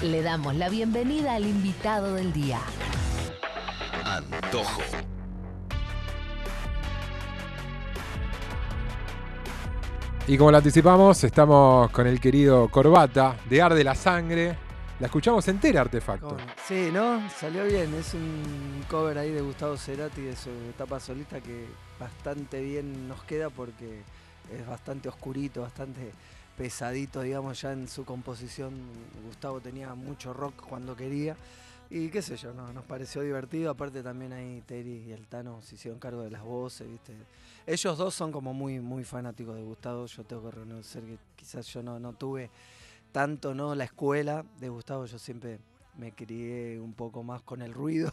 Le damos la bienvenida al invitado del día. Antojo. Y como lo anticipamos, estamos con el querido Corbata de Arde la Sangre. La escuchamos entera, Artefacto. Sí, ¿no? Salió bien. Es un cover ahí de Gustavo Cerati de su etapa solista que bastante bien nos queda porque es bastante oscurito, bastante pesadito, digamos, ya en su composición. Gustavo tenía mucho rock cuando quería. Y qué sé yo, no, nos pareció divertido. Aparte también ahí Terry y el Tano se hicieron cargo de las voces, ¿viste? Ellos dos son como muy, muy fanáticos de Gustavo. Yo tengo que reconocer que quizás yo no tuve tanto, ¿no? La escuela de Gustavo, yo siempre me crié un poco más con el ruido.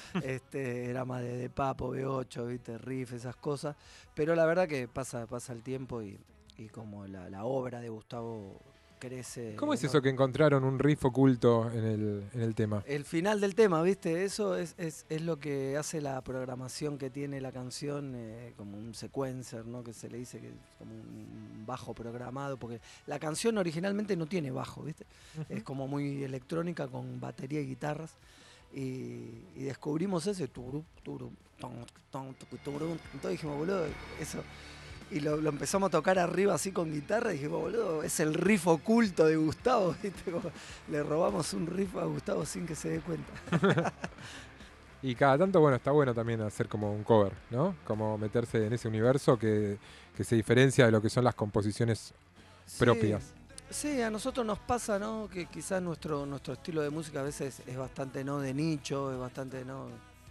Era más de Papo, B8, ¿viste? Riff, esas cosas. Pero la verdad que pasa el tiempo y como la obra de Gustavo crece. ¿Cómo es ¿no? eso que encontraron un riff oculto en el tema? El final del tema, ¿viste? Eso es lo que hace la programación que tiene la canción, como un sequencer, ¿no? Que se le dice que es como un bajo programado, porque la canción originalmente no tiene bajo, ¿viste? Es como muy electrónica con batería y guitarras. Y descubrimos ese turu, turu, ton, tucu, turu. Entonces dijimos, boludo, eso. Y lo empezamos a tocar arriba así con guitarra y dijimos, boludo, es el riff oculto de Gustavo, ¿viste? Como le robamos un riff a Gustavo sin que se dé cuenta. Y cada tanto, bueno, está bueno también hacer como un cover, ¿no? Como meterse en ese universo que se diferencia de lo que son las composiciones propias. Sí, a nosotros nos pasa, ¿no? Que quizás nuestro estilo de música a veces es bastante, ¿no? De nicho, es bastante, ¿no?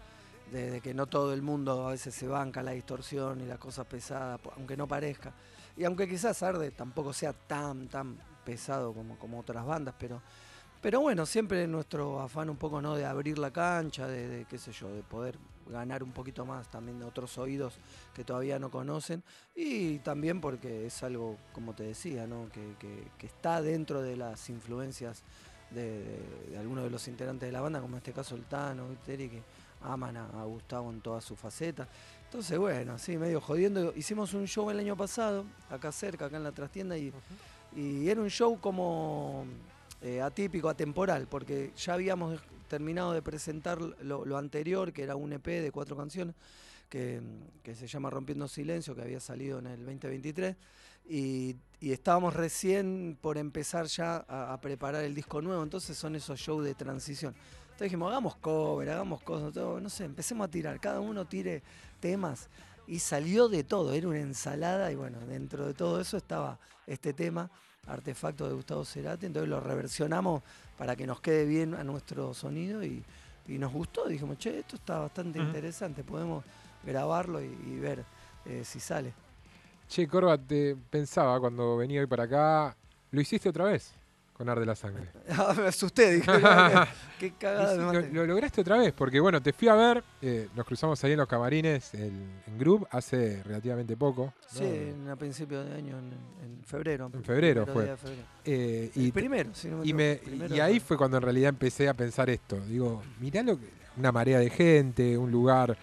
De que no todo el mundo a veces se banca la distorsión y la cosa pesada, aunque no parezca. Y aunque quizás Arde tampoco sea tan pesado como otras bandas, pero bueno, siempre nuestro afán un poco, ¿no? De abrir la cancha, de qué sé yo, de poder ganar un poquito más también de otros oídos que todavía no conocen. Y también porque es algo, como te decía, ¿no? Que está dentro de las influencias de algunos de los integrantes de la banda, como en este caso el Tano, Terry, que aman a Gustavo en todas sus facetas. Entonces, bueno, sí, medio jodiendo. Hicimos un show el año pasado, acá cerca, acá en la trastienda, y era un show como atípico, atemporal, porque ya habíamos terminado de presentar lo anterior, que era un EP de 4 canciones, que se llama Rompiendo Silencio, que había salido en el 2023, y estábamos recién por empezar ya a preparar el disco nuevo. Entonces son esos shows de transición. Entonces dijimos, hagamos cover, hagamos cosas, todo, no sé, empecemos a tirar, cada uno tire temas, y salió de todo, era una ensalada. Y bueno, dentro de todo eso estaba este tema, Artefacto de Gustavo Cerati. Entonces lo reversionamos para que nos quede bien a nuestro sonido, y nos gustó. Dijimos, che, esto está bastante interesante, podemos grabarlo y ver si sale. Che, Corba, te pensaba cuando venía hoy para acá, ¿lo hiciste otra vez con Arde la Sangre? Me asusté, dije, qué cagada me mandé. Lo lograste otra vez, porque bueno, te fui a ver, nos cruzamos ahí en los camarines en Group hace relativamente poco. Sí, ¿no? a principios de año, en febrero. En febrero fue. De febrero. Primero, si no me equivoco. Primero y ahí fue cuando en realidad empecé a pensar esto. Digo, mirá una marea de gente, un lugar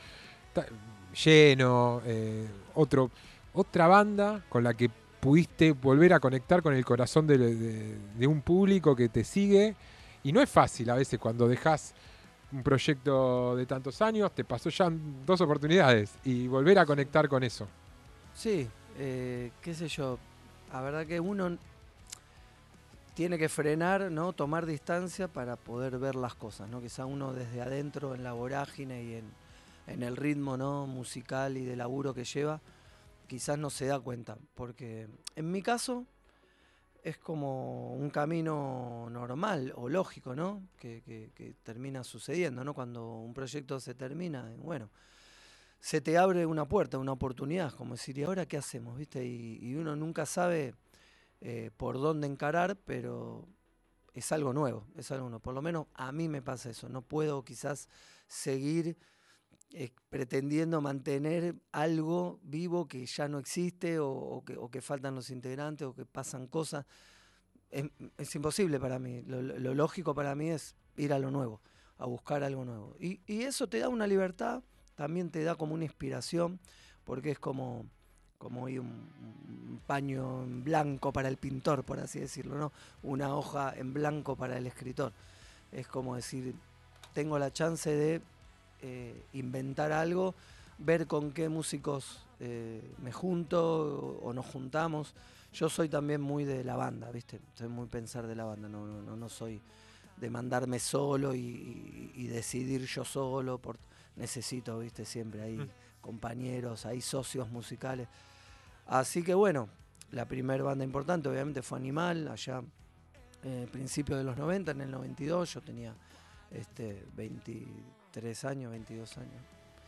lleno, otra banda con la que pudiste volver a conectar con el corazón de un público que te sigue. Y no es fácil a veces cuando dejas un proyecto de tantos años, te pasó ya 2 oportunidades, y volver a conectar con eso. Sí, qué sé yo, la verdad que uno tiene que frenar, ¿no? Tomar distancia para poder ver las cosas, ¿no? Quizá uno desde adentro, en la vorágine y en el ritmo, ¿no? Musical y de laburo que lleva, quizás no se da cuenta, porque en mi caso es como un camino normal o lógico, ¿no? Que termina sucediendo, ¿no? Cuando un proyecto se termina, bueno, se te abre una puerta, una oportunidad, como decir, ¿y ahora qué hacemos? ¿Viste? Y uno nunca sabe por dónde encarar, pero es algo nuevo, por lo menos a mí me pasa eso, no puedo quizás seguir pretendiendo mantener algo vivo que ya no existe, o que faltan los integrantes, o que pasan cosas. Es imposible para mí. Lo lógico para mí es ir a lo nuevo, a buscar algo nuevo. Y eso te da una libertad, también te da como una inspiración, porque es como como hoy un paño en blanco para el pintor, por así decirlo, ¿no? Una hoja en blanco para el escritor. Es como decir, tengo la chance de inventar algo, ver con qué músicos me junto o nos juntamos. Yo soy también muy de la banda, ¿viste? Soy muy pensar de la banda, no soy de mandarme solo y decidir yo solo. Necesito, ¿viste? Siempre hay compañeros, hay socios musicales. Así que bueno, la primera banda importante obviamente fue Animal, allá principios de los 90, en el 92, yo tenía 23 años, 22 años.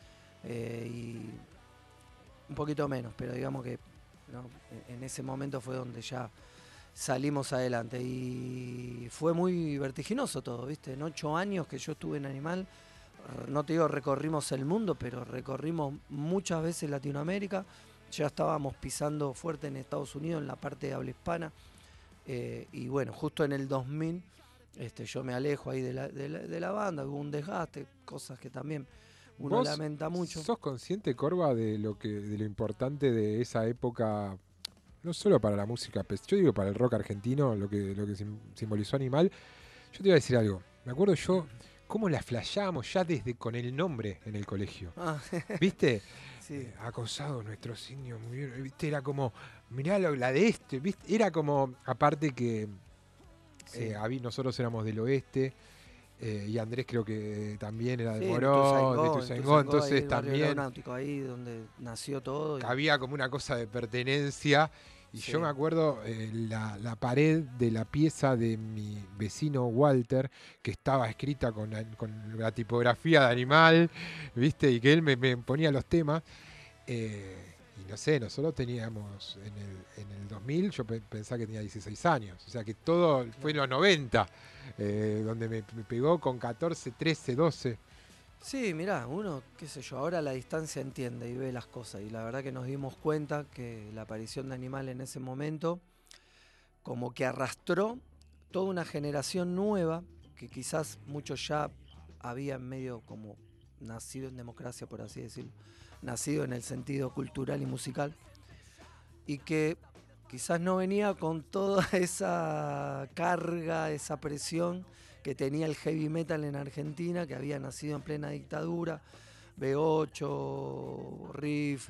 Y un poquito menos, pero digamos que ¿no? En ese momento fue donde ya salimos adelante y fue muy vertiginoso todo, ¿viste? En 8 años que yo estuve en Animal, no te digo recorrimos el mundo, pero recorrimos muchas veces Latinoamérica, ya estábamos pisando fuerte en Estados Unidos, en la parte de habla hispana, y bueno, justo en el 2000 yo me alejo ahí de la banda, hubo un desgaste, cosas que también uno lamenta mucho. ¿Sos consciente, Corva, de lo importante de esa época, no solo para la música, yo digo para el rock argentino, lo que simbolizó Animal? Yo te iba a decir algo. Me acuerdo yo cómo la flashábamos ya desde con el nombre en el colegio. ¿Viste? Sí. Acosado nuestro signo, muy bien. ¿Viste? Era como, mirá la de este, ¿viste? Era como, aparte que nosotros éramos del oeste. Y Andrés creo que también era de Morón, de Ituzaingó, entonces también ahí donde nació todo. Había como una cosa de pertenencia. Y yo me acuerdo la pared de la pieza de mi vecino Walter, que estaba escrita con la tipografía de Animal, ¿viste? Y que él me ponía los temas. Y no sé, nosotros teníamos en el 2000, yo pensaba que tenía 16 años. O sea que todo fue en los 90, donde me pegó con 14, 13, 12. Sí, mirá, uno, qué sé yo, ahora a la distancia entiende y ve las cosas. Y la verdad que nos dimos cuenta que la aparición de Animal en ese momento como que arrastró toda una generación nueva, que quizás muchos ya habían medio como nacido en democracia, por así decirlo, nacido en el sentido cultural y musical, y que quizás no venía con toda esa carga, esa presión que tenía el heavy metal en Argentina, que había nacido en plena dictadura, B8, Riff,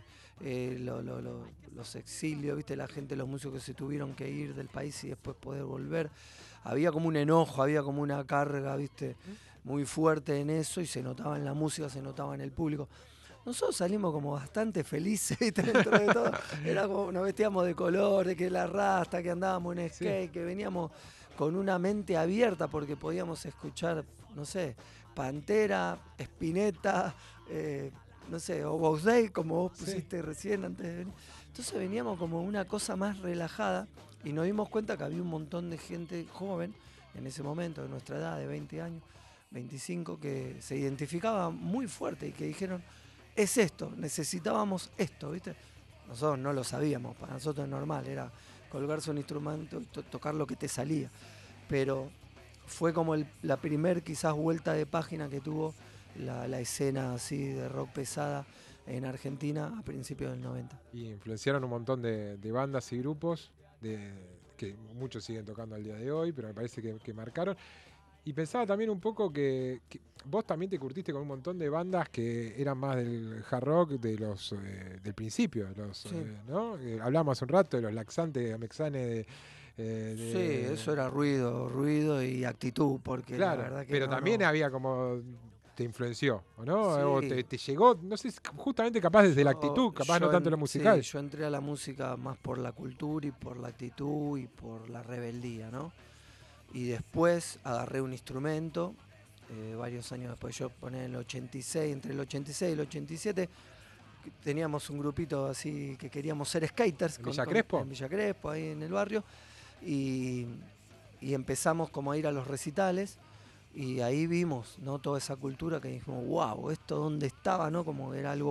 los exilios, ¿viste? La gente, los músicos que se tuvieron que ir del país y después poder volver. Había como un enojo, había como una carga, ¿viste? Muy fuerte en eso, y se notaba en la música, se notaba en el público. Nosotros salimos como bastante felices, ¿viste? Dentro de todo. Era como nos vestíamos de color, de que la rasta, que andábamos en skate, que veníamos con una mente abierta porque podíamos escuchar, no sé, Pantera, Spinetta, no sé, o Box Day, como vos pusiste recién antes de venir. Entonces veníamos como una cosa más relajada y nos dimos cuenta que había un montón de gente joven en ese momento, de nuestra edad, de 20 años, 25, que se identificaba muy fuerte y que dijeron, es esto, necesitábamos esto, ¿viste? Nosotros no lo sabíamos, para nosotros es normal, era colgarse un instrumento y tocar lo que te salía. Pero fue como la primer quizás vuelta de página que tuvo la escena así de rock pesada en Argentina a principios del 90. Y influenciaron un montón de bandas y grupos que muchos siguen tocando al día de hoy, pero me parece que marcaron. Y pensaba también un poco que vos también te curtiste con un montón de bandas que eran más del hard rock del principio, ¿no? Hablamos hace un rato de los Laxantes, de Amexane, sí, eso era ruido y actitud, porque claro, la verdad que pero también había como te influenció, ¿o no? Sí. O te llegó, no sé, justamente capaz desde la actitud, capaz no tanto lo musical. Sí, yo entré a la música más por la cultura y por la actitud y por la rebeldía, ¿no? Y después agarré un instrumento, varios años después, yo poné en el 86, entre el 86 y el 87, teníamos un grupito así que queríamos ser skaters. ¿En Villa Crespo? En Villa Crespo, ahí en el barrio, y empezamos como a ir a los recitales, y ahí vimos, ¿no? Toda esa cultura que dijimos, wow, esto dónde estaba, ¿no? Como era algo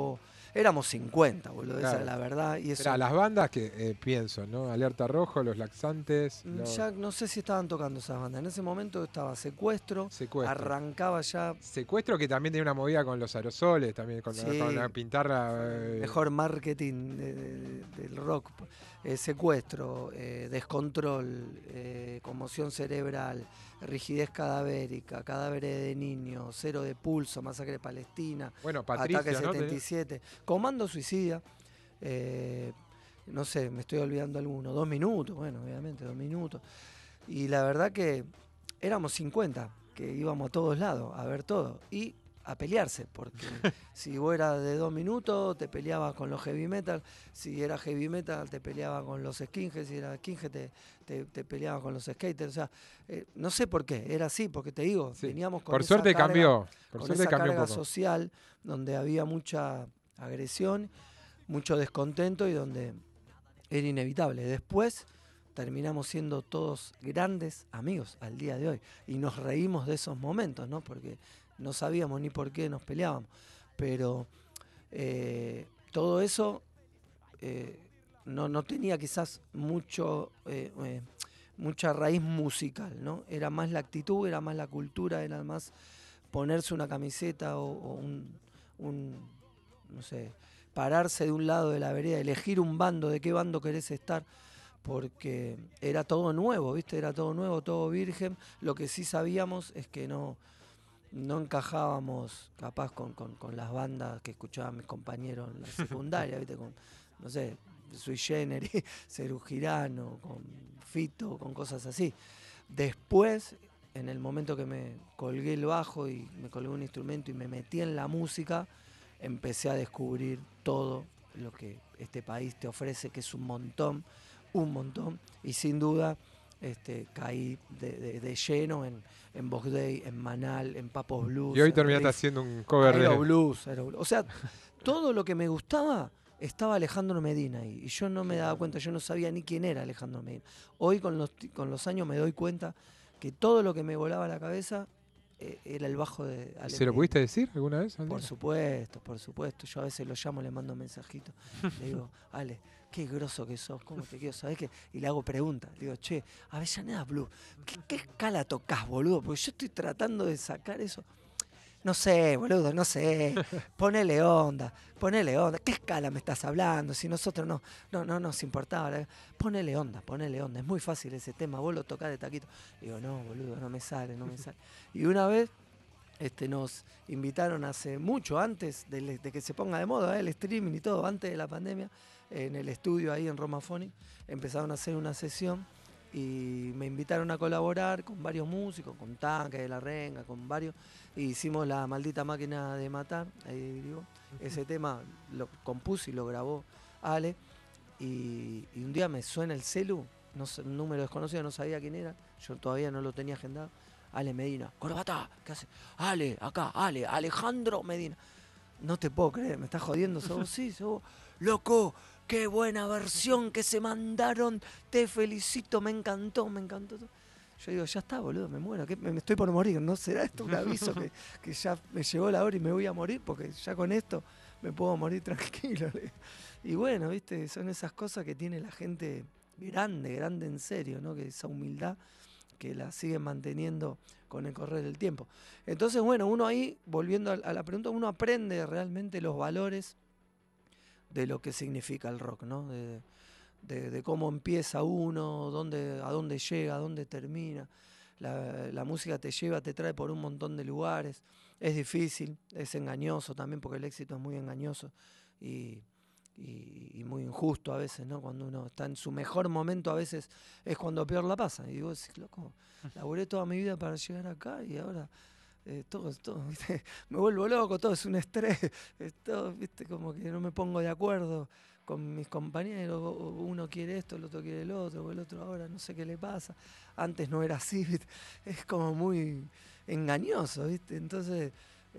Éramos 50, boludo, esa Claro. es la verdad. Y eso, Mirá, las bandas que pienso, ¿no? Alerta Rojo, Los Laxantes, ya no sé si estaban tocando esas bandas. En ese momento estaba Secuestro, Secuestro. arrancaba ya, Secuestro que también tiene una movida con los aerosoles, también con la sí, pintarla. mejor marketing del rock. Secuestro, descontrol, conmoción cerebral, rigidez cadavérica, cadáveres de niños, cero de pulso, masacre Palestina, Bueno, ataque Patricio, ¿no? 77, comando suicida, no sé, me estoy olvidando alguno, 2 minutos, bueno, obviamente 2 minutos. Y la verdad que éramos 50, que íbamos a todos lados a ver todo. Y a pelearse, porque si vos eras de 2 minutos, te peleabas con los heavy metal, si era heavy metal, te peleabas con los skinheads, si era skinhead, te peleabas con los skaters, o sea, no sé por qué, era así, porque te digo, Sí. veníamos con Por esa suerte carga, cambió. Por con suerte esa cambió un carga poco. social, donde había mucha agresión, mucho descontento y donde era inevitable. Después terminamos siendo todos grandes amigos al día de hoy y nos reímos de esos momentos, ¿no? Porque no sabíamos ni por qué nos peleábamos. Pero todo eso no tenía quizás mucha raíz musical, ¿no? Era más la actitud, era más la cultura, era más ponerse una camiseta o no sé, pararse de un lado de la vereda, elegir un bando, de qué bando querés estar, porque era todo nuevo, ¿viste? Era todo nuevo, todo virgen. Lo que sí sabíamos es que no encajábamos capaz con las bandas que escuchaban mis compañeros en la secundaria, ¿viste? Con, no sé, Sui Generis, Serú Girano, con Fito, con cosas así. Después, en el momento que me colgué el bajo y me colgué un instrumento y me metí en la música, empecé a descubrir todo lo que este país te ofrece, que es un montón, y sin duda caí de lleno en Box Day, en Manal, en Papos Blues, Y hoy en terminaste Riff, haciendo un cover de. Aeroblues. O sea, todo lo que me gustaba estaba Alejandro Medina ahí, y yo no me daba cuenta, yo no sabía ni quién era Alejandro Medina. Hoy con los años me doy cuenta que todo lo que me volaba a la cabeza era el bajo de Ale ¿Se lo Medina. pudiste decir alguna vez? Por supuesto, por supuesto. Yo a veces lo llamo, le mando mensajitos. Le digo, Ale, qué groso que sos, cómo te quiero, ¿sabés qué? Y le hago preguntas. Le digo, che, Avellaneda Blue, ¿qué escala tocás, boludo? Porque yo estoy tratando de sacar eso. No sé, boludo, no sé. Ponele onda, ponele onda. ¿Qué escala me estás hablando? Si nosotros no nos importaba. Ponele onda, ponele onda. Es muy fácil ese tema, vos lo tocás de taquito. Digo, no, boludo, no me sale. Y una vez nos invitaron hace mucho, antes de que se ponga de moda el streaming y todo, antes de la pandemia, en el estudio ahí en Romafonic, empezaron a hacer una sesión y me invitaron a colaborar con varios músicos, con Tanque de la Renga, con varios, y hicimos La Maldita Máquina de Matar, ahí digo, ese tema lo compuse y lo grabó Ale, y un día me suena el celu, no sé, un número desconocido, no sabía quién era, yo todavía no lo tenía agendado. Ale Medina, Corbata, ¿qué hace? Ale, acá, Ale, Alejandro Medina. No te puedo creer, me estás jodiendo, sos vos, sí, sos vos. Loco, qué buena versión que se mandaron, te felicito, me encantó. Yo digo, ya está, boludo, me muero, me estoy por morir, ¿no será esto un aviso que ya me llegó la hora y me voy a morir? Porque ya con esto me puedo morir tranquilo. Y bueno, viste, son esas cosas que tiene la gente grande en serio, ¿no? Que esa humildad que la siguen manteniendo con el correr del tiempo. Entonces, bueno, uno ahí, volviendo a la pregunta, uno aprende realmente los valores de lo que significa el rock, ¿no? De cómo empieza uno, a dónde llega, a dónde termina. La música te lleva, te trae por un montón de lugares. Es difícil, es engañoso también, porque el éxito es muy engañoso y muy injusto a veces, ¿no? Cuando uno está en su mejor momento, a veces es cuando peor la pasa. Y vos decís, loco, laburé toda mi vida para llegar acá y ahora todo, ¿viste? Me vuelvo loco, todo es un estrés, es todo, ¿viste? Como que no me pongo de acuerdo con mis compañeros, uno quiere esto, el otro quiere el otro, o el otro ahora no sé qué le pasa, antes no era así, ¿viste? Es como muy engañoso, ¿viste? Entonces,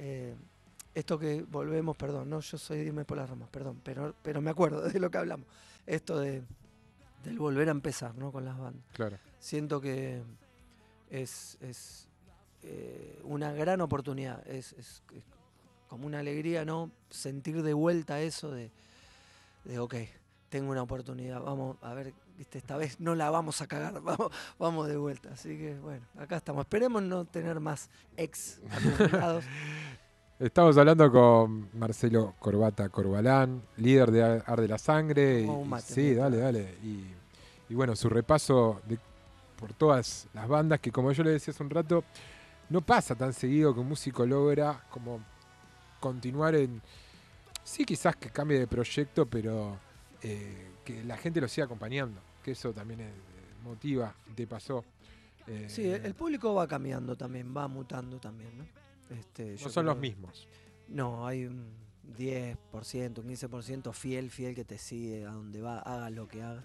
esto que volvemos, perdón, no, yo soy de irme por las ramas, perdón, pero me acuerdo de lo que hablamos, esto del volver a empezar, ¿no? Con las bandas. Claro. Siento que es una gran oportunidad, es como una alegría, ¿no? Sentir de vuelta eso de ok, tengo una oportunidad, vamos a ver, viste, esta vez no la vamos a cagar, vamos de vuelta. Así que bueno, acá estamos. Esperemos no tener más ex acumulados. Estamos hablando con Marcelo Corbata Corbalán, líder de Arde la Sangre. Como un mate, Sí, dale. Y bueno, su repaso por todas las bandas que, como yo le decía hace un rato, no pasa tan seguido que un músico logra como continuar en... Sí, quizás que cambie de proyecto, pero que la gente lo siga acompañando, que eso también motiva, te pasó. Sí, el público va cambiando también, va mutando también, ¿no? No son los mismos. No, hay un 10%, un 15% fiel que te sigue a donde va, haga lo que haga.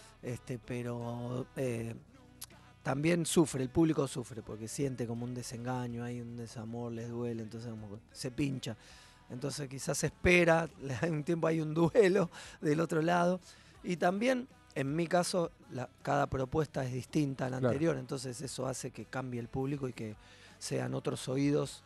Pero también sufre, el público sufre, porque siente como un desengaño, hay un desamor, les duele, entonces como se pincha. Entonces quizás espera, un tiempo hay un duelo del otro lado. Y también, en mi caso, cada propuesta es distinta a la anterior, entonces eso hace que cambie el público y que sean otros oídos,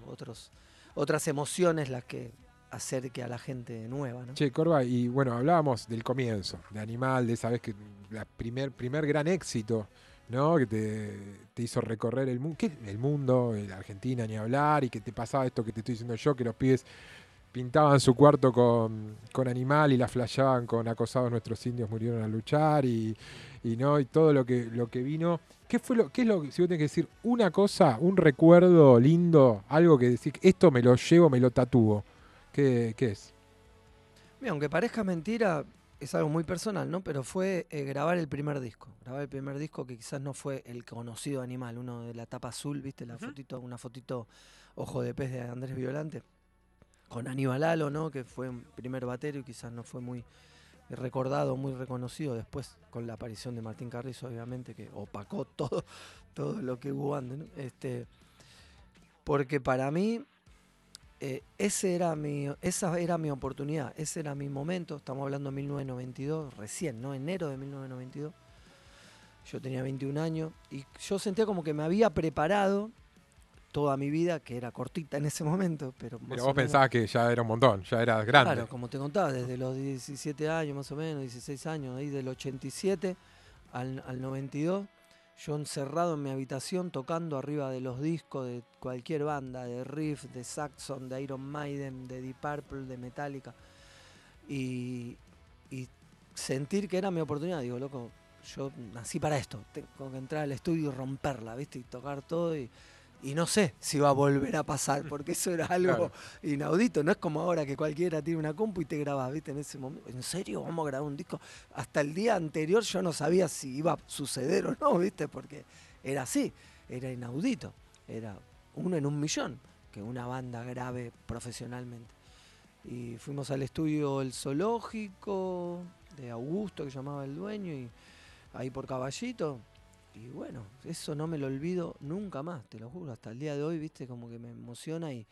otras emociones las que acerque a la gente nueva, ¿no? Che, Corba, y bueno, hablábamos del comienzo, de Animal, de esa vez que primer gran éxito, ¿no? Que te hizo recorrer el mundo, la Argentina, ni hablar, y que te pasaba esto que te estoy diciendo yo, que los pibes pintaban su cuarto con Animal y la flasheaban con Acosados nuestros indios murieron a luchar y todo lo que vino. ¿Qué es lo que, si vos tenés que decir una cosa, un recuerdo lindo, algo que decís, esto me lo llevo, me lo tatúo? ¿Qué es? Mira, aunque parezca mentira, es algo muy personal, ¿no? Pero fue grabar el primer disco. Grabar el primer disco que quizás no fue el conocido Animal, uno de la tapa azul, ¿viste? Una fotito ojo de pez de Andrés Violante. Con Aníbal Alo, ¿no? Que fue un primer batero y quizás no fue muy recordado, muy reconocido después con la aparición de Martín Carrizo, obviamente, que opacó todo lo que hubo antes, ¿no? Porque para mí esa era mi oportunidad, ese era mi momento. Estamos hablando de 1992, recién, ¿no? Enero de 1992. Yo tenía 21 años y yo sentía como que me había preparado toda mi vida, que era cortita en ese momento, pero vos pensabas que ya era un montón, ya eras grande. Claro, como te contaba, desde los 17 años más o menos, 16 años, ahí del 87 al 92, yo encerrado en mi habitación tocando arriba de los discos de cualquier banda, de Riff, de Saxon, de Iron Maiden, de Deep Purple, de Metallica, y sentir que era mi oportunidad. Digo, loco, yo nací para esto, tengo que entrar al estudio y romperla, ¿viste? Y tocar todo y no sé si va a volver a pasar, porque eso era algo inaudito. No es como ahora que cualquiera tiene una compu y te grabas, ¿viste? En ese momento, ¿en serio vamos a grabar un disco? Hasta el día anterior yo no sabía si iba a suceder o no, ¿viste? Porque era así, era inaudito. Era 1 en 1.000.000 que una banda grabe profesionalmente. Y fuimos al estudio El Zoológico de Augusto, que llamaba el dueño, y ahí por Caballito. Y bueno, eso no me lo olvido nunca más, te lo juro, hasta el día de hoy, viste, como que me emociona y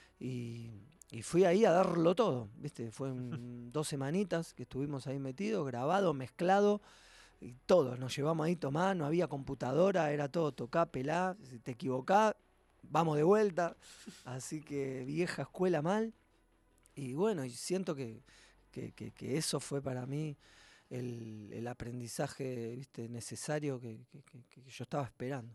fui ahí a darlo todo, viste, fue 2 semanitas que estuvimos ahí metidos, grabado, mezclado, y todo, nos llevamos ahí, tomá, no había computadora, era todo tocá, pelá, si te equivocás, vamos de vuelta, así que vieja escuela mal, y bueno, y siento que eso fue para mí el aprendizaje, ¿viste? Necesario que yo estaba esperando.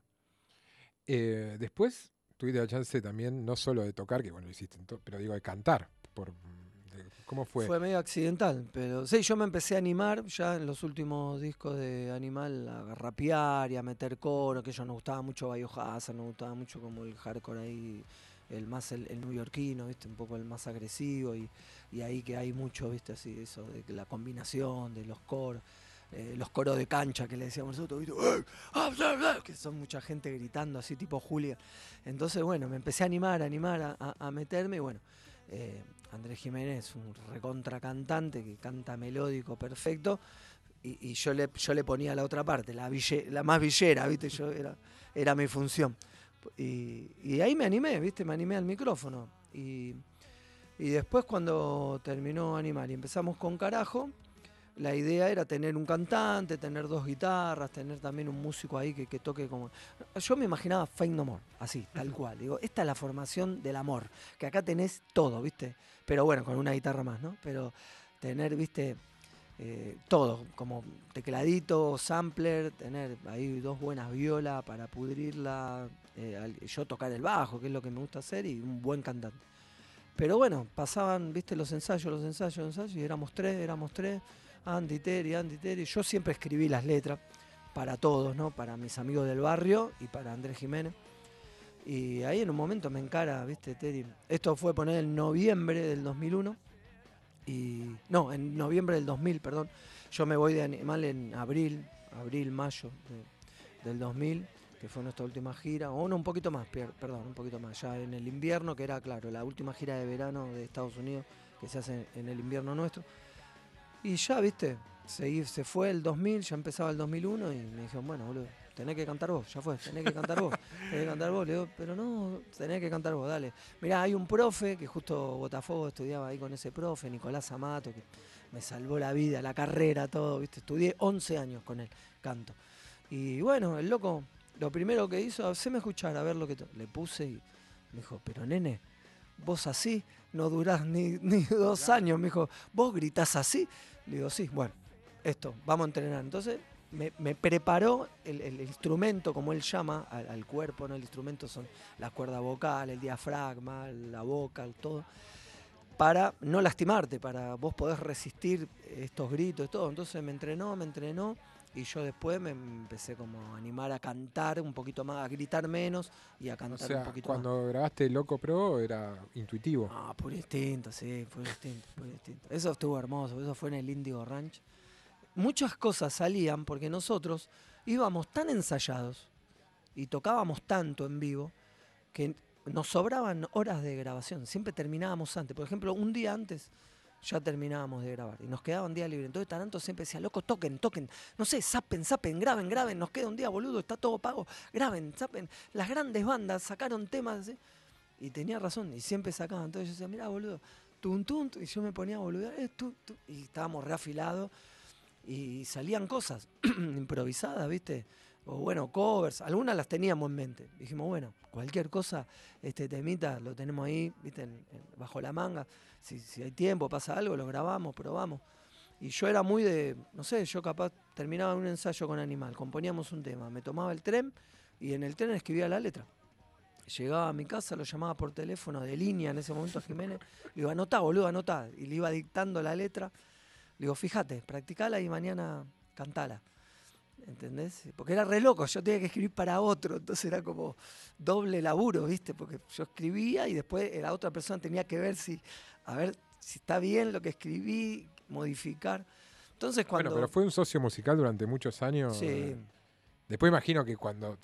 Después tuviste la chance también, no solo de tocar, que bueno, lo hiciste, pero digo, de cantar. ¿Cómo fue? Fue medio accidental, pero sí, yo me empecé a animar ya en los últimos discos de Animal a rapear y a meter coro, que yo nos gustaba mucho Biohazard, nos gustaba mucho como el hardcore ahí, el neoyorquino, ¿viste? Un poco el más agresivo y ahí que hay mucho, ¿viste? Así, eso de la combinación de los coros de cancha que le decíamos nosotros, ¿viste? Que son mucha gente gritando así tipo Julia. Entonces, bueno, me empecé a animar a meterme y bueno, Andrés Jiménez, un recontra cantante que canta melódico perfecto y yo le ponía la otra parte, la más villera, ¿viste? Era mi función. Y ahí me animé, ¿viste? Me animé al micrófono. Y después cuando terminó Animal y empezamos con Carajo, la idea era tener un cantante, tener 2 guitarras, tener también un músico ahí que toque como... Yo me imaginaba Faith No More, así, tal cual. Digo, esta es la formación del amor, que acá tenés todo, ¿viste? Pero bueno, con una guitarra más, ¿no? Pero tener, ¿viste? Todo, como tecladito, sampler, tener ahí 2 buenas violas para pudrirla, yo tocar el bajo, que es lo que me gusta hacer, y un buen cantante. Pero bueno, pasaban, viste, los ensayos, y éramos tres, Andy, Terry. Yo siempre escribí las letras para todos, ¿no? Para mis amigos del barrio y para Andrés Jiménez. Y ahí en un momento me encara, viste, Terry. Esto fue poner en noviembre del 2001. No, en noviembre del 2000, perdón. Yo me voy de Animal en abril, mayo del 2000, que fue nuestra última gira, o no, un poquito más, perdón, un poquito más, ya en el invierno, que era, claro, la última gira de verano de Estados Unidos, que se hace en el invierno nuestro. Y ya, viste, se fue el 2000, ya empezaba el 2001, y me dijeron, bueno, boludo, tenés que cantar vos, ya fue, tenés que cantar vos. Le digo, pero no, tenés que cantar vos, dale. Mirá, hay un profe, que justo Botafogo estudiaba ahí con ese profe, Nicolás Amato, que me salvó la vida, la carrera, todo, viste, estudié 11 años con él, canto. Y bueno, el loco, lo primero que hizo, haceme escuchar, a ver lo que... Le puse y me dijo, pero nene, vos así no durás ni 2 años. Me dijo, ¿vos gritás así? Le digo, sí, bueno, esto, vamos a entrenar. Entonces me preparó el instrumento, como él llama, al cuerpo, ¿no? El instrumento son las cuerdas vocales, el diafragma, la boca, todo, para no lastimarte, para vos poder resistir estos gritos y todo. Entonces me entrenó. Y yo después me empecé como a animar a cantar un poquito más, a gritar menos y a cantar un poquito más. Cuando grabaste Loco Pro era intuitivo. Ah, puro instinto, sí, puro instinto. Eso estuvo hermoso, eso fue en el Indigo Ranch. Muchas cosas salían porque nosotros íbamos tan ensayados y tocábamos tanto en vivo que nos sobraban horas de grabación. Siempre terminábamos antes. Por ejemplo, un día antes ya terminábamos de grabar y nos quedaba un día libre. Entonces Taranto siempre decía, loco, toquen, no sé, zapen, graben, nos queda un día, boludo, está todo pago, graben, zapen. Las grandes bandas sacaron temas, ¿sí? Y tenía razón, y siempre sacaban. Entonces yo decía, mirá, boludo, y yo me ponía a boludear, y estábamos reafilados, y salían cosas improvisadas, ¿viste? O bueno, covers, algunas las teníamos en mente. Dijimos, bueno, cualquier cosa, este temita lo tenemos ahí, ¿viste? Bajo la manga. Si hay tiempo, pasa algo, lo grabamos, probamos. Y yo era muy de, no sé, yo capaz terminaba un ensayo con Animal, componíamos un tema, me tomaba el tren y en el tren escribía la letra. Llegaba a mi casa, lo llamaba por teléfono de línea en ese momento a Jiménez, le digo, anotá, boludo, anotá. Y le iba dictando la letra. Le digo, fíjate, practicala y mañana cantala. ¿Entendés? Porque era re loco, yo tenía que escribir para otro, entonces era como doble laburo, ¿viste? Porque yo escribía y después la otra persona tenía que ver si está bien lo que escribí, modificar. Entonces cuando... Bueno, pero fue un socio musical durante muchos años. Sí. Después imagino que cuando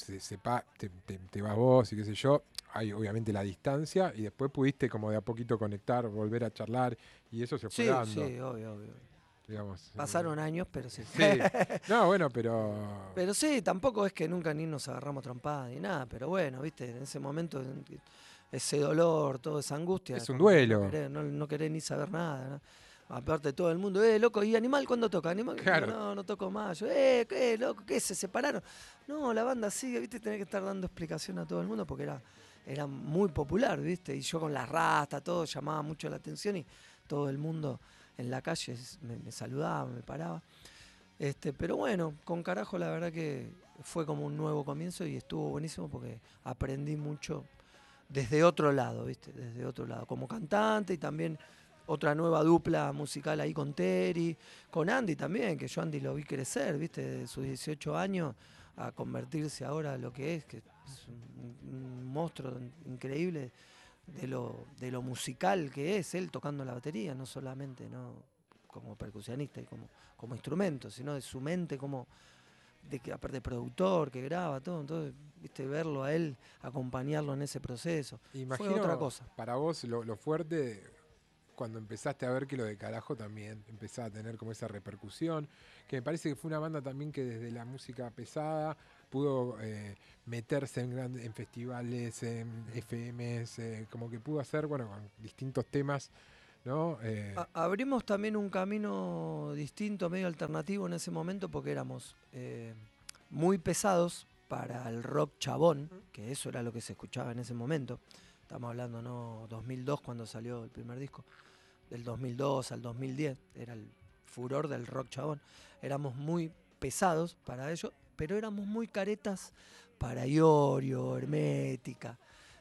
te vas vos y qué sé yo, hay obviamente la distancia y después pudiste como de a poquito conectar, volver a charlar y eso se fue dando. Sí, obvio. Digamos, pasaron años, pero sí. Sí. No, bueno, pero... Pero sí, tampoco es que nunca ni nos agarramos trompadas ni nada, pero bueno, viste, en ese momento ese dolor, toda esa angustia. Es un duelo. No querés ni saber nada, ¿no? Aparte de todo el mundo, loco, ¿y Animal cuándo toca? Animal, claro. no toco más. Yo, qué, loco, ¿qué? ¿Se separaron? No, la banda sigue, viste, tenés que estar dando explicación a todo el mundo porque era muy popular, viste, y yo con la rasta, todo llamaba mucho la atención y todo el mundo en la calle me saludaba, me paraba. Pero bueno, con carajo la verdad que fue como un nuevo comienzo y estuvo buenísimo porque aprendí mucho desde otro lado, ¿viste? Desde otro lado, como cantante y también otra nueva dupla musical ahí con Terry, con Andy también, que yo Andy lo vi crecer, ¿viste? De sus 18 años a convertirse ahora en lo que es un monstruo increíble de lo musical que es él tocando la batería, no solamente como percusionista y como instrumento, sino de su mente como de que aparte de productor que graba todo, entonces viste verlo a él, acompañarlo en ese proceso. Imagino, fue otra cosa. Para vos lo fuerte cuando empezaste a ver que lo de Carajo también empezaba a tener como esa repercusión, que me parece que fue una banda también que desde la música pesada pudo meterse en festivales, en FMs, como que pudo hacer, bueno, con distintos temas ¿no? Abrimos también un camino distinto, medio alternativo en ese momento, porque éramos muy pesados para el rock chabón, que eso era lo que se escuchaba en ese momento. Estamos hablando, ¿no? 2002 cuando salió el primer disco. Del 2002 al 2010 era el furor del rock chabón. Éramos muy pesados para ello, pero éramos muy caretas para Iorio, Hermética,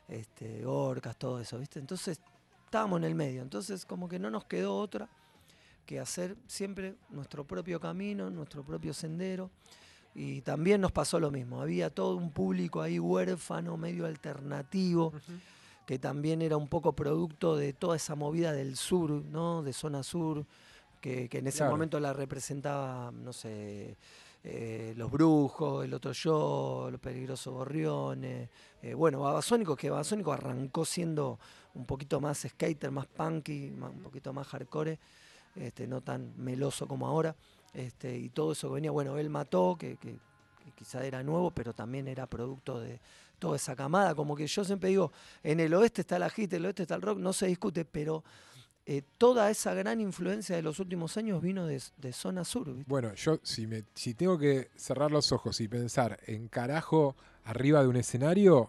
Orcas, todo eso, ¿viste? Entonces estábamos en el medio, entonces como que no nos quedó otra que hacer siempre nuestro propio camino, nuestro propio sendero. Y también nos pasó lo mismo, había todo un público ahí huérfano, medio alternativo, que también era un poco producto de toda esa movida del sur, ¿no? De zona sur, que en ese momento la representaba, no sé, Los Brujos, El Otro Yo, Los Peligrosos Gorriones, bueno, Babasónicos, que Babasónicos arrancó siendo un poquito más skater, más punky, un poquito más hardcore, no tan meloso como ahora, y todo eso que venía, bueno, Él Mató, que quizá era nuevo, pero también era producto de toda esa camada, como que yo siempre digo, en el oeste está la hit, el oeste está el rock, no se discute, pero toda esa gran influencia de los últimos años vino de zona sur, ¿viste? Bueno, yo si tengo que cerrar los ojos y pensar en carajo arriba de un escenario,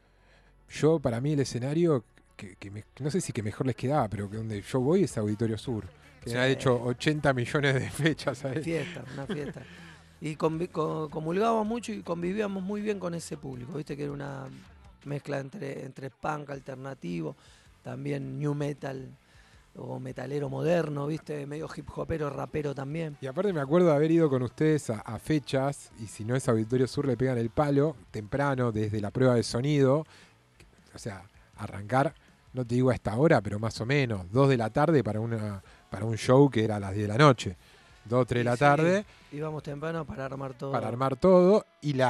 para mí el escenario, no sé si que mejor les quedaba, pero que donde yo voy es Auditorio Sur, que Sí. ha hecho 80 millones de fechas ahí. Una fiesta. Y comulgábamos mucho y convivíamos muy bien con ese público, viste que era una mezcla entre punk alternativo, también new metal o metalero moderno, viste, medio hip hopero, rapero también. Y aparte me acuerdo de haber ido con ustedes a fechas, y si no es Auditorio Sur le pegan el palo, temprano, desde la prueba de sonido, o sea, arrancar, no te digo a esta hora, pero más o menos, 2 de la tarde para un show que era a las 10 de la noche. 2 o 3 de la tarde. Íbamos temprano para armar todo. Para armar todo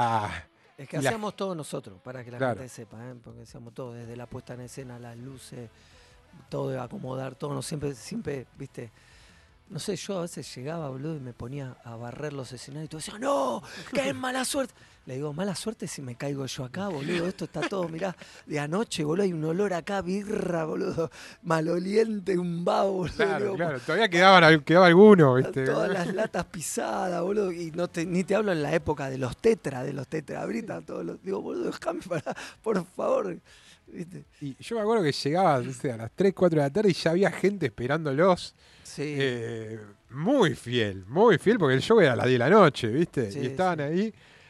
Es que hacíamos todo nosotros, para que la gente sepa, porque hacíamos todo, desde la puesta en escena, las luces, todo de acomodar, todo, no siempre, viste, no sé, yo a veces llegaba, boludo, y me ponía a barrer los escenarios y todo decía, no, qué mala suerte. Le digo, mala suerte si me caigo yo acá, boludo, esto está todo, mirá, de anoche, boludo, hay un olor acá, birra, boludo, maloliente, un vaho, boludo. Claro, claro, todavía quedaba alguno, ¿viste? Todas las latas pisadas, boludo, y ni te hablo en la época de los tetrabritas, todos los, digo, boludo, déjame por favor, ¿viste? Y yo me acuerdo que llegaba, no sé, a las 3, 4 de la tarde y ya había gente esperándolos. Sí. Muy fiel, porque el show era a las 10 de la noche, ¿viste? Sí, y estaban ahí.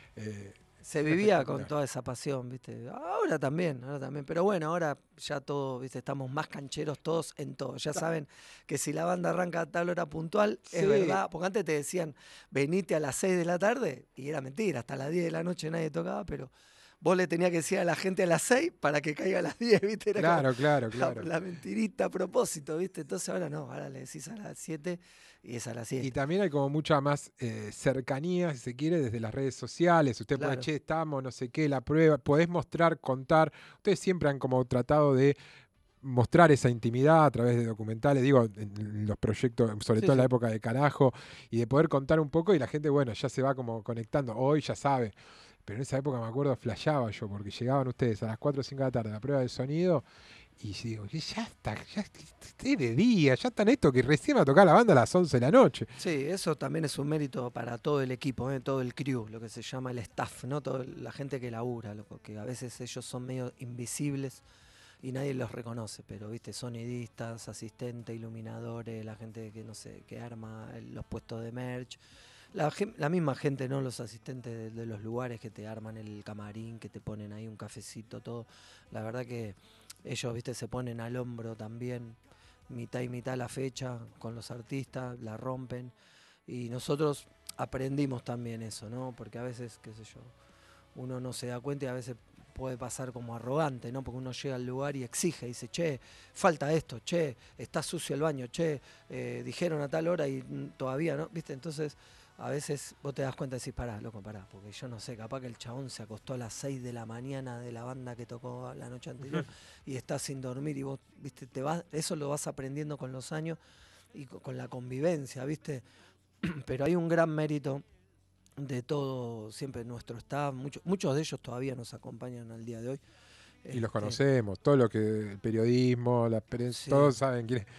Se vivía con toda esa pasión, ¿viste? Ahora también, pero bueno, ahora ya todo, ¿viste? Estamos más cancheros todos en todo. Ya saben que si la banda arranca a tal hora puntual, es verdad, porque antes te decían, venite a las 6 de la tarde, y era mentira, hasta las 10 de la noche nadie tocaba, pero vos le tenías que decir a la gente a las 6 para que caiga a las 10, ¿viste? Era claro. La mentirita a propósito, ¿viste? Entonces ahora no, ahora le decís a las 7 y es a las 7. Y también hay como mucha más cercanía, si se quiere, desde las redes sociales. Usted puede, estamos, no sé qué, la prueba, podés mostrar, contar. Ustedes siempre han como tratado de mostrar esa intimidad a través de documentales, digo, en los proyectos, sobre todo en la época de Carajo, y de poder contar un poco y la gente, bueno, ya se va como conectando. Hoy ya sabe. Pero en esa época me acuerdo, flasheaba yo, porque llegaban ustedes a las 4 o 5 de la tarde a la prueba de sonido, y digo, ya está de día, ya están esto, que recién va a tocar la banda a las 11 de la noche. Sí, eso también es un mérito para todo el equipo, todo el crew, lo que se llama el staff, ¿no? Toda la gente que labura, loco, que a veces ellos son medio invisibles y nadie los reconoce, pero viste, sonidistas, asistentes, iluminadores, la gente que no sé, que arma los puestos de merch. La misma gente, ¿no? Los asistentes de los lugares que te arman el camarín, que te ponen ahí un cafecito, todo. La verdad que ellos, viste, se ponen al hombro también, mitad y mitad la fecha con los artistas, la rompen. Y nosotros aprendimos también eso, ¿no? Porque a veces, qué sé yo, uno no se da cuenta y a veces puede pasar como arrogante, ¿no? Porque uno llega al lugar y exige, dice, che, falta esto, che, está sucio el baño, che, dijeron a tal hora y todavía, ¿no? ¿Viste? Entonces, a veces vos te das cuenta y decís, pará, loco, pará, porque yo no sé, capaz que el chabón se acostó a las 6 de la mañana de la banda que tocó la noche anterior y está sin dormir y vos, viste, eso lo vas aprendiendo con los años y con la convivencia, viste, pero hay un gran mérito de todo, siempre nuestro staff, muchos de ellos todavía nos acompañan al día de hoy. Y los conocemos, todo lo que el periodismo, la prensa, todos saben quién es.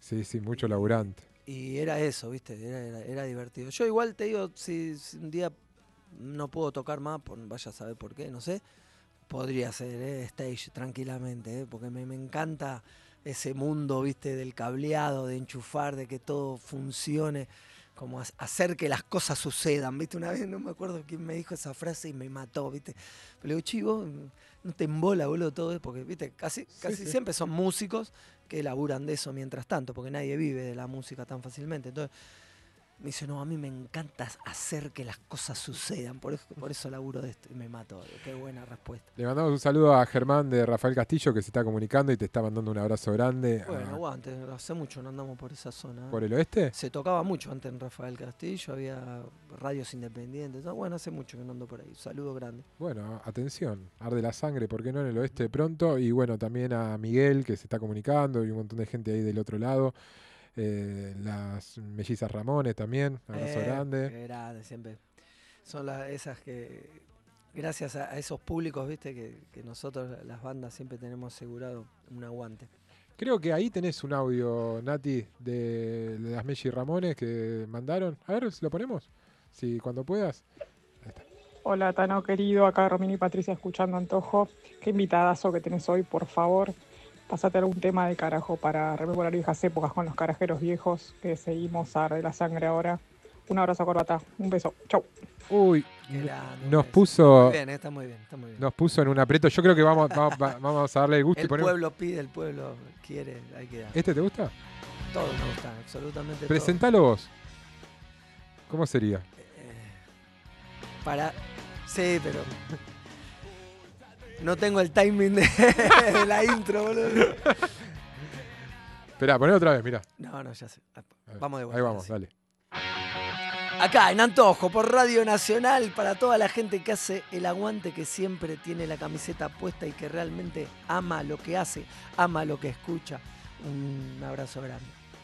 Sí, mucho laburante. Y era eso, ¿viste? Era divertido. Yo igual te digo, si un día no puedo tocar más, vaya a saber por qué, no sé, podría ser stage tranquilamente, porque me encanta ese mundo, ¿viste? Del cableado, de enchufar, de que todo funcione, como hacer que las cosas sucedan, ¿viste? Una vez no me acuerdo quién me dijo esa frase y me mató, ¿viste? Pero le digo, chivo, no te embola, boludo, todo, porque, ¿viste? Casi siempre son músicos que laburan de eso mientras tanto, porque nadie vive de la música tan fácilmente. Entonces me dice, no, a mí me encanta hacer que las cosas sucedan, por eso laburo de esto. Y me mato, qué buena respuesta. Le mandamos un saludo a Germán de Rafael Castillo, que se está comunicando y te está mandando un abrazo grande. Bueno, aguante, hace mucho no andamos por esa zona. ¿Por el oeste? Se tocaba mucho antes en Rafael Castillo, había radios independientes. ¿No? Bueno, hace mucho que no ando por ahí. Saludo grande. Bueno, atención, arde la sangre, ¿por qué no en el oeste pronto? Y bueno, también a Miguel, que se está comunicando, y un montón de gente ahí del otro lado. Las mellizas Ramones también, abrazo grande. Grande, siempre. Son esas que, gracias a esos públicos, viste, que nosotros, las bandas, siempre tenemos asegurado un aguante. Creo que ahí tenés un audio, Nati, de las Mellizas Ramones que mandaron. A ver si lo ponemos, si cuando puedas. Ahí está. Hola, Tano querido, acá Romina y Patricia escuchando Antojo. Qué invitadazo que tenés hoy, por favor. Pásate algún tema de carajo para rememorar viejas épocas con los carajeros viejos que seguimos a arde la sangre ahora. Un abrazo, Corbata. Un beso. Chau. Uy, Grande, nos puso... Muy bien, está muy bien. Nos puso en un aprieto. Yo creo que vamos a darle el gusto. El pueblo pide, el pueblo quiere, hay que dar. ¿Este te gusta? Todo me gusta, absolutamente Presentalo vos. ¿Cómo sería? Sí, pero... No tengo el timing de la intro, boludo. Esperá, poné otra vez, mirá. No, ya sé. Vamos de vuelta. Ahí vamos, sí. dale. Acá en Antojo, por Radio Nacional, para toda la gente que hace el aguante, que siempre tiene la camiseta puesta y que realmente ama lo que hace, ama lo que escucha. Un abrazo grande.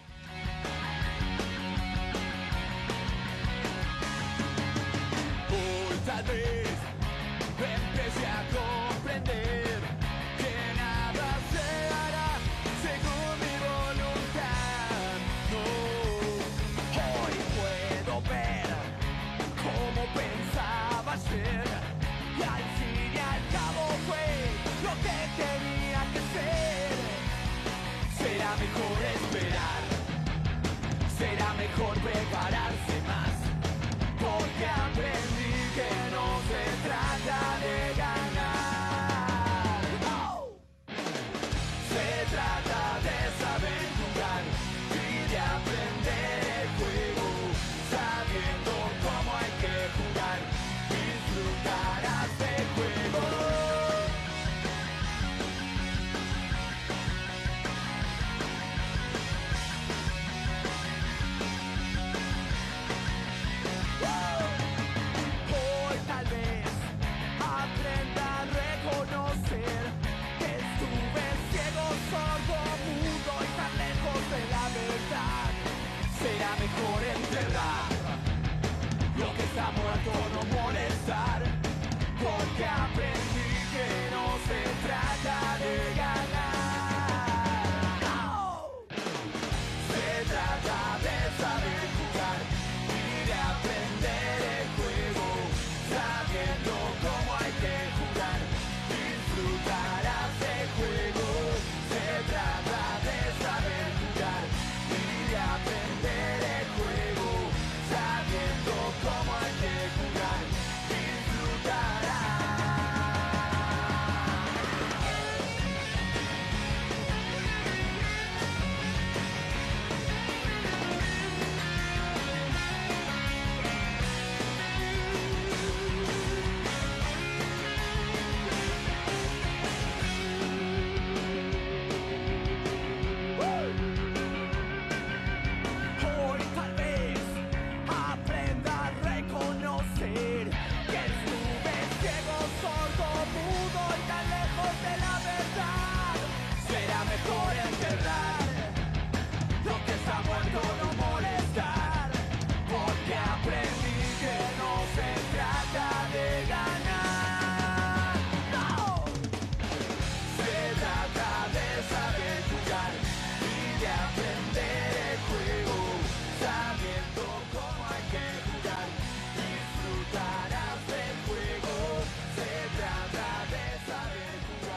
Tal vez empecé a comprender que nada se hará según mi voluntad. No, hoy puedo ver cómo pensaba ser y al fin y al cabo fue lo que tenía que ser. Será mejor esperar, será mejor prepararse más, porque aprendí que no se trata de ganar. ¡Oh! Se trata de saber jugar y de aprender el juego, sabiendo cómo hay que jugar, disfrutarás del juego.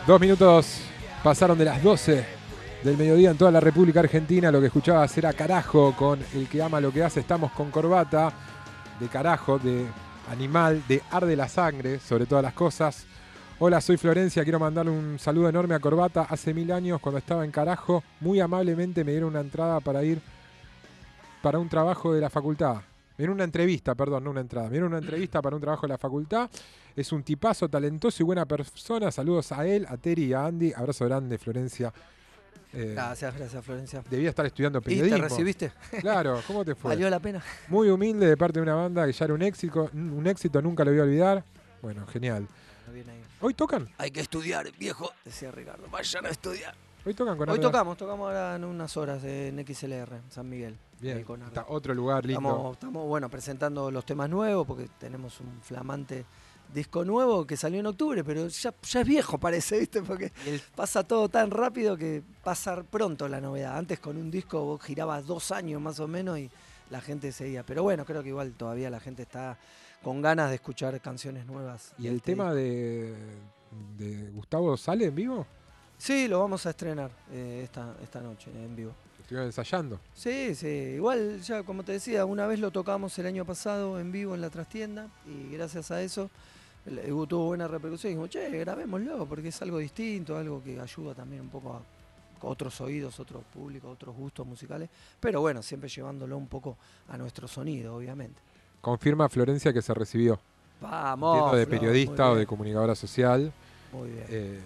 2 minutos pasaron de las 12 del mediodía en toda la República Argentina. Lo que escuchabas era Carajo con El que ama lo que hace. Estamos con Corbata, de carajo, de animal, de arde la sangre, sobre todas las cosas. Hola, soy Florencia, quiero mandarle un saludo enorme a Corbata. Hace 1000 años, cuando estaba en Carajo, muy amablemente me dieron una entrada para ir para un trabajo de la facultad. Me dieron una entrevista, perdón, no una entrada. Me dieron una entrevista para un trabajo de la facultad. Es un tipazo, talentoso y buena persona. Saludos a él, a Teri y a Andy. Abrazo grande, Florencia. Gracias, Florencia. Debía estar estudiando ¿Y periodismo. te recibiste? Claro, ¿cómo te fue? ¿Valió la pena? Muy humilde de parte de una banda que ya era un éxito, nunca lo voy a olvidar. Bueno, genial. Bien ahí. ¿Hoy tocan? Hay que estudiar, viejo, decía Ricardo. Vayan a estudiar. ¿Hoy tocan con Hoy Arde la- tocamos ahora en unas horas en XLR, en San Miguel. Bien, Ahí con Arde. está otro lugar lindo. Estamos bueno, presentando los temas nuevos porque tenemos un flamante disco nuevo que salió en octubre, pero ya es viejo parece, ¿viste? Porque pasa todo tan rápido que pasa pronto la novedad. Antes con un disco vos girabas 2 años más o menos y la gente seguía. Pero bueno, creo que igual todavía la gente está con ganas de escuchar canciones nuevas. ¿Y de el este tema disco. de Gustavo sale en vivo? Sí, lo vamos a estrenar esta noche en vivo. Estuvieron ensayando. Sí, sí. Igual ya como te decía, una vez lo tocamos el año pasado en vivo en la trastienda y gracias a eso tuvo buena repercusión. Y dijimos, che, grabémoslo porque es algo distinto, algo que ayuda también un poco a otros oídos, otros públicos, otros gustos musicales. Pero bueno, siempre llevándolo un poco a nuestro sonido, obviamente. Confirma Florencia que se recibió. Vamos. Entiendo de Flor, periodista muy o de bien, comunicadora social. muy bien.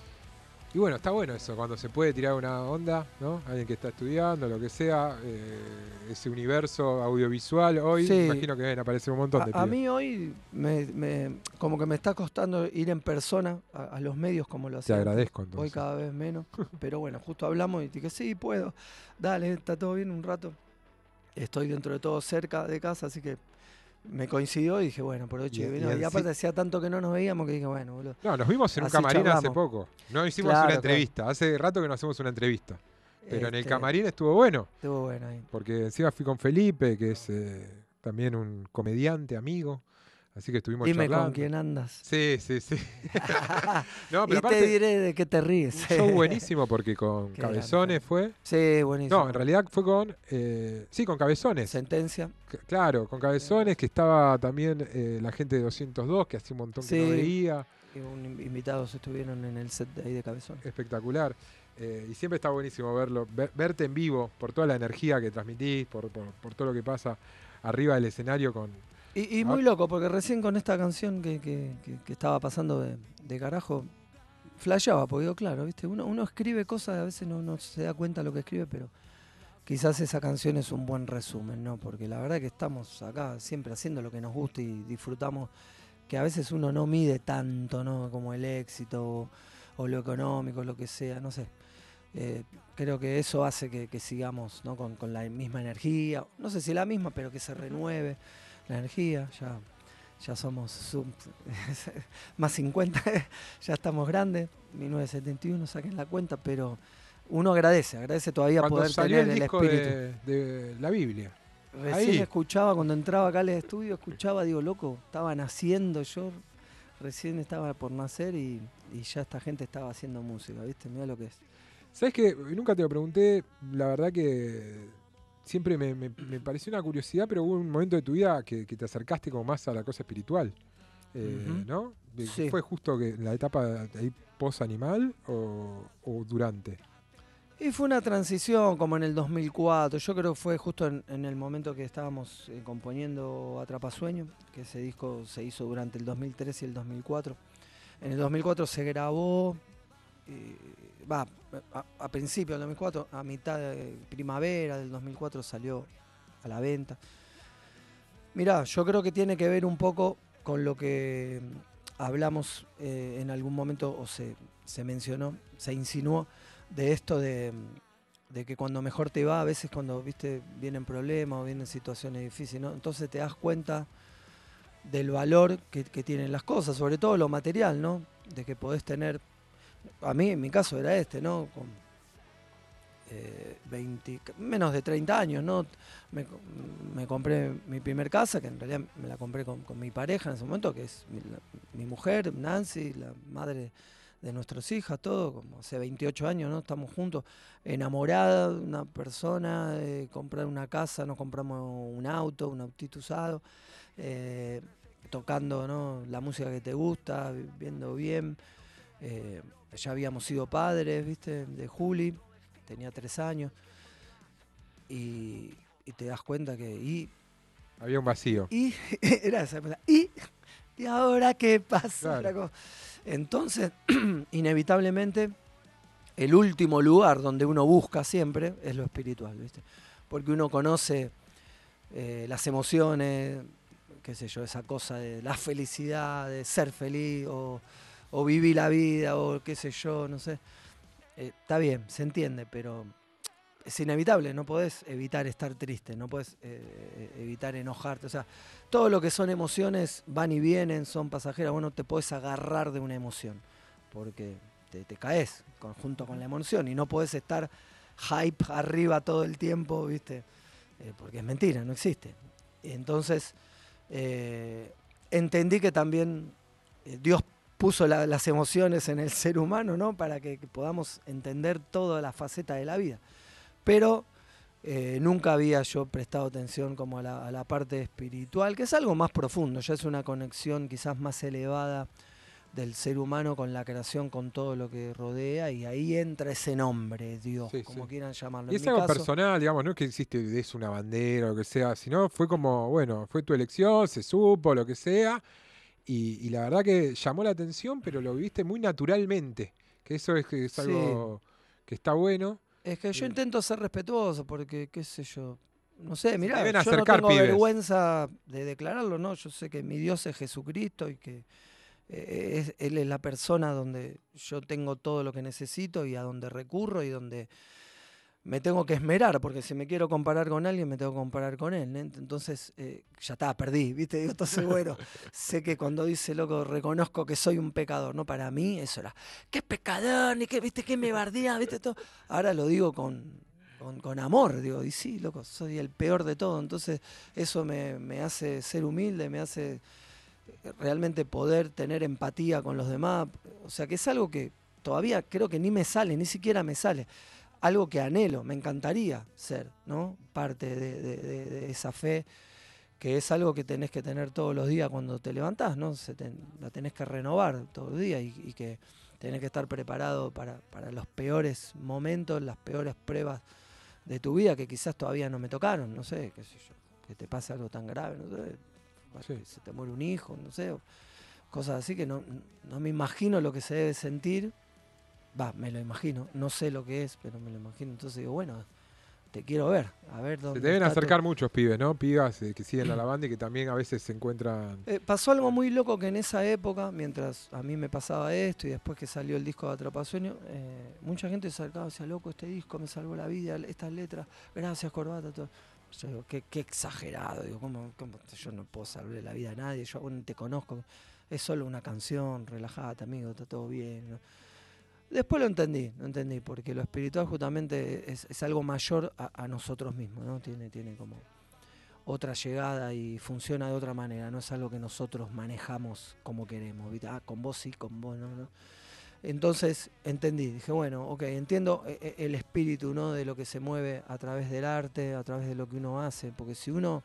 Y bueno, está bueno eso, cuando se puede tirar una onda, ¿no? Alguien que está estudiando, lo que sea, ese universo audiovisual. Hoy Sí. imagino que deben aparecer un montón de A pibes. mí hoy como que me está costando ir en persona a los medios como lo Te hacía. agradezco Hoy entonces. cada vez menos. Pero bueno, justo hablamos y dije, sí, puedo. Dale, está todo bien un rato. Estoy dentro de todo cerca de casa, así que me coincidió y dije, bueno, aprovecho Y- y y vino. Y en aparte hacía tanto que no nos veíamos que dije, bueno, boludo. No, nos vimos en un Así camarín hace charlamos. poco. No hicimos Claro, una claro. entrevista. Hace rato que no hacemos una entrevista. Pero en el Este, camarín estuvo bueno. Estuvo bueno ahí. Porque encima fui con Felipe, que es también un comediante, amigo. Así que estuvimos Dime charlando. con quién andas. Sí, sí, sí. No, y pero te aparte, diré de qué te ríes. un show buenísimo porque con Qué Cabezones grande. fue. Sí, buenísimo. No, en realidad fue con. Sí, con Cabezones. Sentencia. Claro, con Cabezones, que estaba también la gente de 202, que hacía un montón que no Sí. veía. Y invitados estuvieron en el set de ahí de Cabezón. Espectacular. Y siempre está buenísimo verlo, verte en vivo, por toda la energía que transmitís, por todo lo que pasa arriba del escenario con. Y muy loco, porque recién con esta canción que estaba pasando de carajo, flasheaba, porque digo, claro, ¿viste? Uno escribe cosas, a veces no se da cuenta lo que escribe, pero quizás esa canción es un buen resumen, ¿no? Porque la verdad que estamos acá siempre haciendo lo que nos gusta y disfrutamos, que a veces uno no mide tanto, ¿no? Como el éxito o lo económico, lo que sea, no sé. Creo que eso hace que sigamos, ¿no? con la misma energía, no sé si la misma, pero que se renueve la energía. Ya somos más 50, ya estamos grandes, 1971, saquen la cuenta, pero uno agradece todavía Cuando poder salió tener el el disco espíritu. de la Biblia. Recién ahí. escuchaba, cuando entraba acá al estudio, escuchaba, digo, loco, estaba naciendo yo, recién estaba por nacer y ya esta gente estaba haciendo música, ¿viste? Mirá lo que es. ¿Sabes qué? Nunca te lo pregunté, la verdad que siempre me pareció una curiosidad, pero hubo un momento de tu vida que te acercaste como más a la cosa espiritual, Ujú. ¿no? Sí. ¿Fue justo que en la etapa de ahí post-animal o durante? Y fue una transición como en el 2004, yo creo que fue justo en el momento que estábamos componiendo Atrapasueño, que ese disco se hizo durante el 2003 y el 2004. En el 2004 se grabó, a principio del 2004, a mitad de primavera del 2004 salió a la venta. Mirá, yo creo que tiene que ver un poco con lo que hablamos en algún momento, o se mencionó, se insinuó, de esto de que cuando mejor te va, a veces cuando viste vienen problemas o vienen situaciones difíciles, ¿no? Entonces te das cuenta del valor que tienen las cosas, sobre todo lo material, ¿no? De que podés tener, a mí en mi caso era ¿no? Con menos de 30 años, ¿no? Me compré mi primer casa, que en realidad me la compré con mi pareja en ese momento, que es mi mujer, Nancy, la madre de nuestras hijas, todo, como hace 28 años, ¿no? Estamos juntos, enamorada de una persona, comprar una casa, nos compramos un auto, un autito usado, tocando, ¿no? La música que te gusta, viviendo bien. Ya habíamos sido padres, ¿viste? De Juli, tenía 3 años. Y te das cuenta que... Había un vacío. Y era esa cosa. ¿Y ahora qué pasa? Claro. Entonces, inevitablemente, el último lugar donde uno busca siempre es lo espiritual, ¿viste? Porque uno conoce las emociones, qué sé yo, esa cosa de la felicidad, de ser feliz, o vivir la vida, o qué sé yo, no sé. Está bien, se entiende, pero es inevitable, no podés evitar estar triste, no podés evitar enojarte. O sea, todo lo que son emociones van y vienen, son pasajeras. Vos no te podés agarrar de una emoción, porque te caes junto con la emoción y no podés estar hype arriba todo el tiempo, ¿viste? Porque es mentira, no existe. Entonces, entendí que también Dios puso las emociones en el ser humano, ¿no? Para que podamos entender toda la faceta de la vida. Pero nunca había yo prestado atención como a la parte espiritual, que es algo más profundo, ya es una conexión quizás más elevada del ser humano con la creación, con todo lo que rodea, y ahí entra ese nombre, Dios, Sí, como sí. quieran llamarlo. Y En es mi algo caso, personal, digamos, no es que existe es una bandera o lo que sea, sino fue como, bueno, fue tu elección, se supo, lo que sea, y la verdad que llamó la atención, pero lo viviste muy naturalmente, que eso es sí, algo que está bueno. es que yo intento ser respetuoso porque, qué sé yo, no sé, Se te mirá, deben yo no acercar tengo pibes. vergüenza de declararlo, ¿no? Yo sé que mi Dios es Jesucristo y que Él es la persona donde yo tengo todo lo que necesito y a donde recurro y donde me tengo que esmerar, porque si me quiero comparar con alguien, me tengo que comparar con él, ¿eh? Entonces, ya está, perdí, ¿viste? Digo, entonces, bueno, sé que cuando dice, loco, reconozco que soy un pecador, ¿no? Para mí eso era, ¿qué pecador? Ni qué, ¿viste? ¿Qué me bardea? ¿Viste? Todo. Ahora lo digo con amor, digo, y sí, loco, soy el peor de todo. Entonces, eso me hace ser humilde, me hace realmente poder tener empatía con los demás. O sea, que es algo que todavía creo que ni me sale, ni siquiera me sale. Algo que anhelo, me encantaría ser, ¿no? Parte de esa fe, que es algo que tenés que tener todos los días cuando te levantás, ¿no? La tenés que renovar todos los días y que tenés que estar preparado para los peores momentos, las peores pruebas de tu vida que quizás todavía no me tocaron, no sé, qué sé yo, que te pase algo tan grave, no sé, Sí. que se te muere un hijo, no sé, cosas así que no me imagino lo que se debe sentir. Me lo imagino, no sé lo que es, pero me lo imagino. Entonces digo, bueno, te quiero ver, a ver dónde Se te deben está acercar muchos pibes, ¿no? Pibas que siguen a la banda y que también a veces se encuentran... pasó algo muy loco que en esa época, mientras a mí me pasaba esto y después que salió el disco de Atrapasueño, mucha gente se acercaba y decía, loco, este disco me salvó la vida, estas letras, gracias Corbata, todo. Yo digo, qué exagerado, digo, ¿cómo yo no puedo salvarle la vida a nadie? Yo aún te conozco, es solo una canción, relájate amigo, está todo bien, ¿no? Después lo entendí, porque lo espiritual justamente es algo mayor a nosotros mismos, ¿no? Tiene como otra llegada y funciona de otra manera, no es algo que nosotros manejamos como queremos, ¿viste? Con vos sí, con vos no. Entonces entendí, dije, bueno, ok, entiendo el espíritu, ¿no? De lo que se mueve a través del arte, a través de lo que uno hace, porque si uno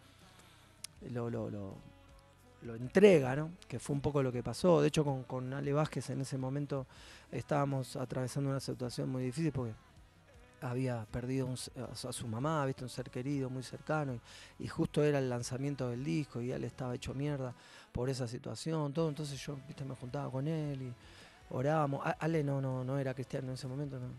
lo entrega, ¿no? Que fue un poco lo que pasó. De hecho, con Ale Vázquez en ese momento estábamos atravesando una situación muy difícil porque había perdido a su mamá, ¿viste? Un ser querido, muy cercano, y justo era el lanzamiento del disco y él estaba hecho mierda por esa situación, todo. Entonces yo, ¿viste? Me juntaba con él y orábamos. Ale no era cristiano en ese momento, ¿no?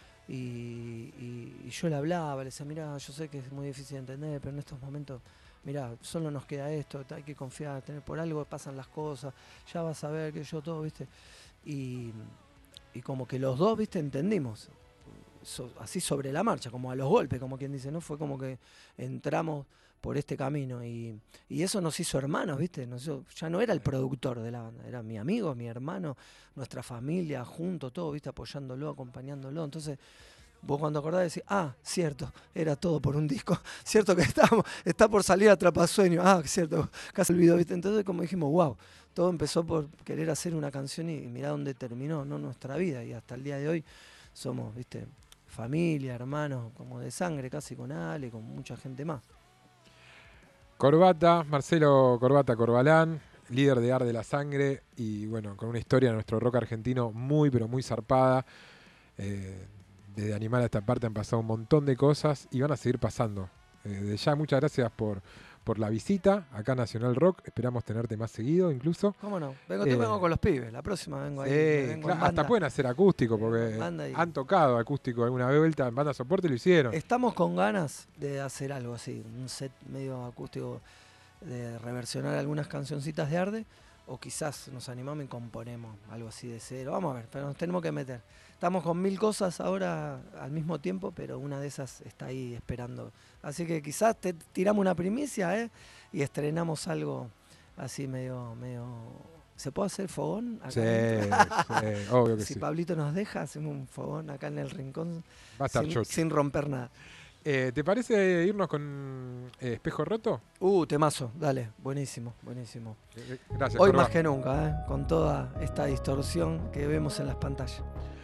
Y yo le hablaba, le decía, mirá, yo sé que es muy difícil de entender, pero en estos momentos, mirá, solo nos queda esto, hay que confiar, por algo pasan las cosas, ya vas a ver que yo todo, ¿viste? Y como que los dos, ¿viste? Entendimos, así sobre la marcha, como a los golpes, como quien dice, ¿no? Fue como que entramos por este camino y eso nos hizo hermanos, ¿viste? Ya no era el productor de la banda, era mi amigo, mi hermano, nuestra familia, juntos, todo, ¿viste? Apoyándolo, acompañándolo. Entonces vos cuando acordás decís, cierto, era todo por un disco, cierto que está por salir Atrapasueño, cierto, casi olvidó, ¿viste? Entonces como dijimos, wow, todo empezó por querer hacer una canción y mirá dónde terminó, ¿no? Nuestra vida, y hasta el día de hoy somos, ¿viste? Familia, hermanos, como de sangre, casi con Ale, con mucha gente más. Corbata, Marcelo Corbata Corbalán, líder de Arde la Sangre y bueno, con una historia de nuestro rock argentino muy pero muy zarpada. Desde Animal a esta parte han pasado un montón de cosas y van a seguir pasando. Desde ya muchas gracias por la visita acá a Nacional Rock. Esperamos tenerte más seguido incluso. ¿Cómo no? Vengo con los pibes, la próxima vengo ahí. Vengo en hasta banda. pueden hacer acústico porque han tocado acústico alguna vez vuelta en banda soporte y lo hicieron. Estamos con ganas de hacer algo así, un set medio acústico, de reversionar algunas cancioncitas de Arde, o quizás nos animamos y componemos algo así de cero. Vamos a ver, pero nos tenemos que meter. Estamos con 1000 cosas ahora al mismo tiempo, pero una de esas está ahí esperando. Así que quizás te tiramos una primicia, y estrenamos algo así medio... ¿Se puede hacer fogón acá? Sí, obvio que si sí. Pablito nos deja, hacemos un fogón acá en el rincón Va a estar chocho. sin romper nada. ¿Te parece irnos con Espejo Roto? Temazo, dale, buenísimo. Gracias, Hoy Corba. más que nunca, con toda esta distorsión que vemos en las pantallas.